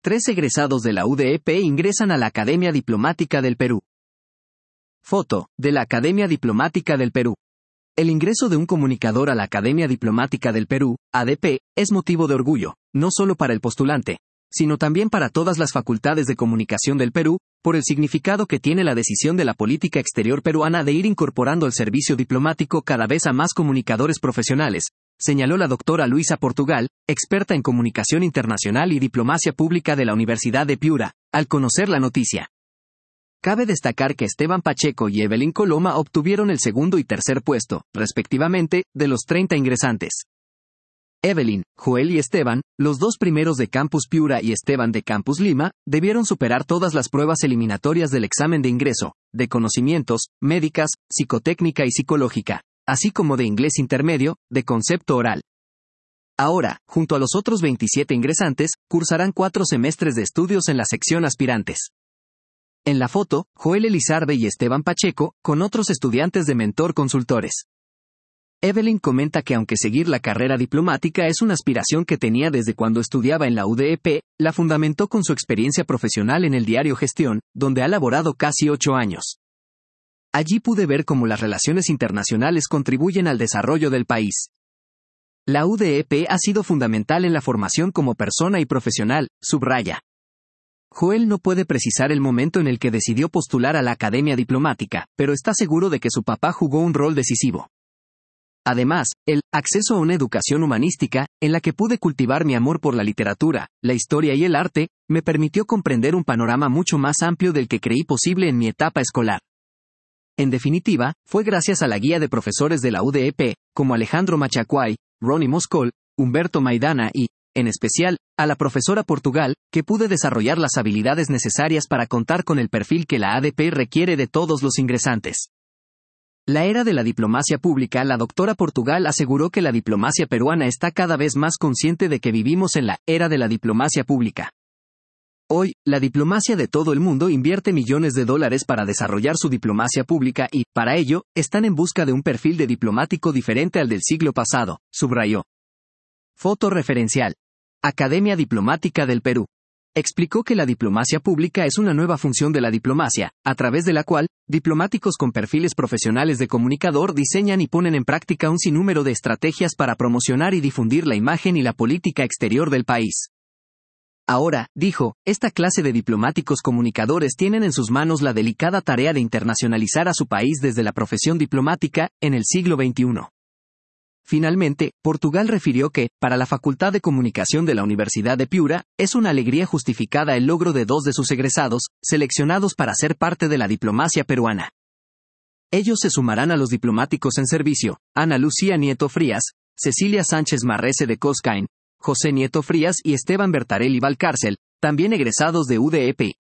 3 egresados de la UDEP ingresan a la Academia Diplomática del Perú. Foto, de la Academia Diplomática del Perú. El ingreso de un comunicador a la Academia Diplomática del Perú, ADP, es motivo de orgullo, no solo para el postulante, sino también para todas las facultades de comunicación del Perú, por el significado que tiene la decisión de la política exterior peruana de ir incorporando al servicio diplomático cada vez a más comunicadores profesionales, señaló la doctora Luisa Portugal, experta en comunicación internacional y diplomacia pública de la Universidad de Piura, al conocer la noticia. Cabe destacar que Esteban Pacheco y Evelyn Coloma obtuvieron el segundo y tercer puesto, respectivamente, de los 30 ingresantes. Evelyn, Joel y Esteban, los dos primeros de Campus Piura y Esteban de Campus Lima, debieron superar todas las pruebas eliminatorias del examen de ingreso, de conocimientos, médicas, psicotécnica y psicológica, así como de inglés intermedio, de concepto oral. Ahora, junto a los otros 27 ingresantes, cursarán 4 semestres de estudios en la sección aspirantes. En la foto, Joel Elizarbe y Esteban Pacheco, con otros estudiantes de Mentor Consultores. Evelyn comenta que aunque seguir la carrera diplomática es una aspiración que tenía desde cuando estudiaba en la UDEP, la fundamentó con su experiencia profesional en el diario Gestión, donde ha laborado casi 8 años. Allí pude ver cómo las relaciones internacionales contribuyen al desarrollo del país. La UDEP ha sido fundamental en la formación como persona y profesional, subraya. Joel no puede precisar el momento en el que decidió postular a la Academia Diplomática, pero está seguro de que su papá jugó un rol decisivo. Además, el acceso a una educación humanística, en la que pude cultivar mi amor por la literatura, la historia y el arte, me permitió comprender un panorama mucho más amplio del que creí posible en mi etapa escolar. En definitiva, fue gracias a la guía de profesores de la UDEP, como Alejandro Machacuay, Ronnie Moscol, Humberto Maidana y, en especial, a la profesora Portugal, que pude desarrollar las habilidades necesarias para contar con el perfil que la ADP requiere de todos los ingresantes. La era de la diplomacia pública. La doctora Portugal aseguró que la diplomacia peruana está cada vez más consciente de que vivimos en la era de la diplomacia pública. Hoy, la diplomacia de todo el mundo invierte millones de dólares para desarrollar su diplomacia pública y, para ello, están en busca de un perfil de diplomático diferente al del siglo pasado, subrayó. Foto referencial. Academia Diplomática del Perú. Explicó que la diplomacia pública es una nueva función de la diplomacia, a través de la cual, diplomáticos con perfiles profesionales de comunicador diseñan y ponen en práctica un sinnúmero de estrategias para promocionar y difundir la imagen y la política exterior del país. Ahora, dijo, esta clase de diplomáticos comunicadores tienen en sus manos la delicada tarea de internacionalizar a su país desde la profesión diplomática, en el siglo XXI. Finalmente, Portugal refirió que, para la Facultad de Comunicación de la Universidad de Piura, es una alegría justificada el logro de 2 de sus egresados, seleccionados para ser parte de la diplomacia peruana. Ellos se sumarán a los diplomáticos en servicio, Ana Lucía Nieto Frías, Cecilia Sánchez Marrese de Coscain, José Nieto Frías y Esteban Bertarelli Valcárcel, también egresados de UDEP,